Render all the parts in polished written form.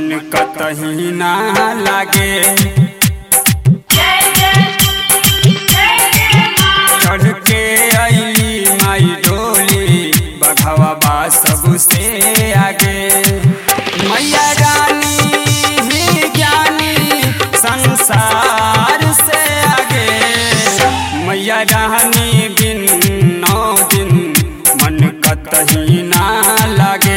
मन कतही ना लागे। चढ़ के अइली माई डोली बघवा बा सबसे आगे। मैया रानी ही ज्ञानी संसार से आगे। मैया रानी बिन 9 दिन मन कतही ना लागे।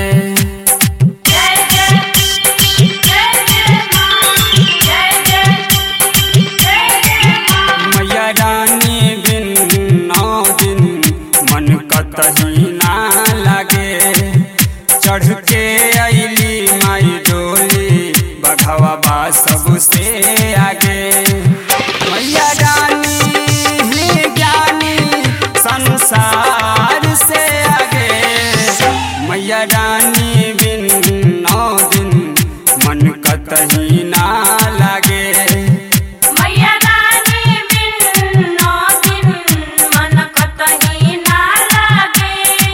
मैया रानी बिन 9 दिन मन कतही ना लागे। चढ़ के अइली माई डोली बघवा बा सबसे आगे। मैया रानी ही ज्ञानी संसार से आगे। मैया रानी बिन 9 दिन मन कतही ना लागे। मैया रानी बिन 9 दिन मन कतही ना लागे।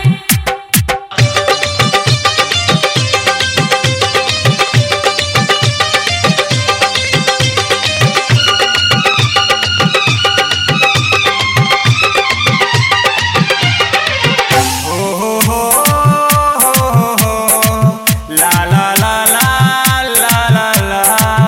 ला ला ला ला ला ला ला।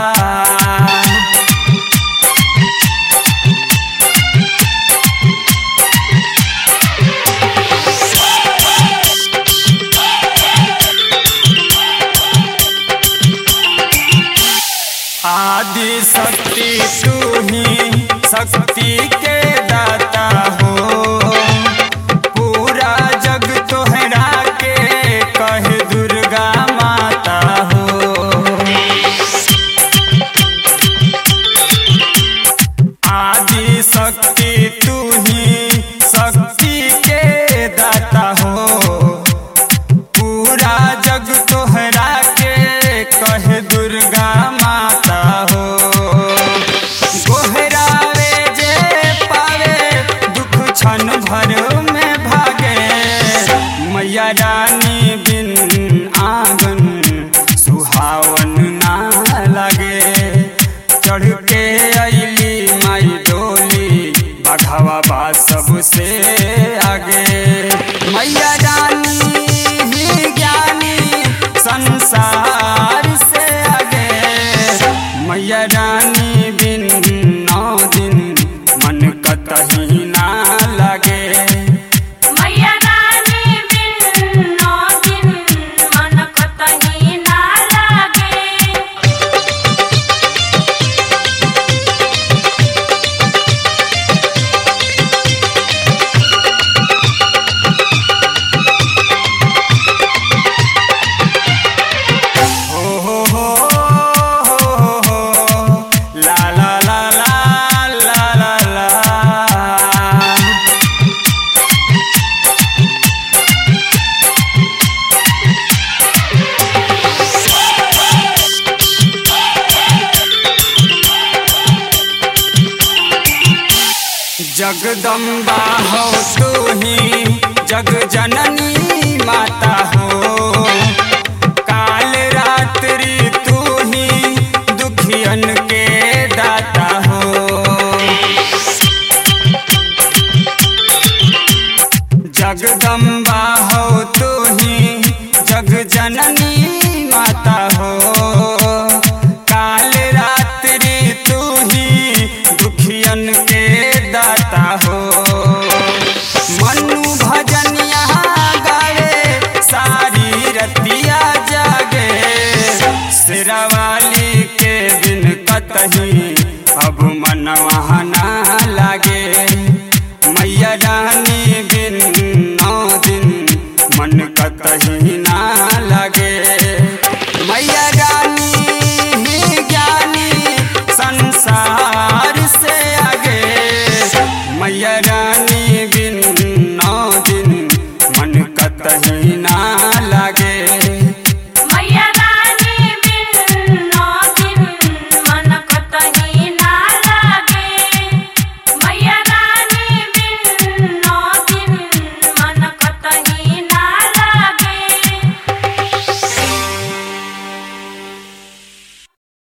आदि शक्ति तू ही शक्ति के दाता हो। पूरा जग तोहरा के कहे दुर्गा माता हो। आदि शक्ति तू ही शक्ति के दाता हो। पूरा जग तोहरा के कहे दुर्गा माता हो। गोहरावे जे पावे दुख क्षण भर में भागे। मैया रानी बिन आंगन सुहावन ना लगे। चढ़ के अइली माई डोली बघवा बा सबसे आगे। मैया रानी ही ज्ञानी संसार से आगे। मैया रानी बिन 9 दिन मन कतही ना लागे। मैया रानी बिन 9 दिन मन कतही ना लागे। ला ला ला ला ला ला ला। जगदम्बा हो तू ही जग जननी माता हो। काल रात्रि तू ही दुखियन के दाता हो। जगदम्बा हो तू ही जग जननी माता हो। काल रात्रि तू ही दुखियन के दाता हो। मनु भजनिया गावे सारी रतिया जागे। सिरावाली के बिन कतही अब मनवा ना लागे। मैया रानी बिन 9 दिन मन कतही ना लागे। मैया रानी ही ज्ञानी संसार से आगे। मैया रानी बिन 9 दिन मन कतही ना लागे।